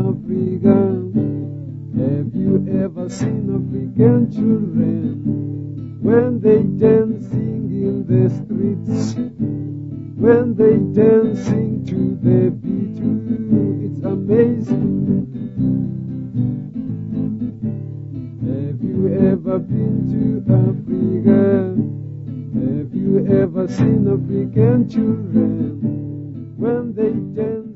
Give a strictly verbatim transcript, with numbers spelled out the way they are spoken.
Africa? Have you ever seen African children when they dancing in the streets? When they dancing to the beat, it's amazing. Have you ever been to Africa? Have you ever seen African children when they dance?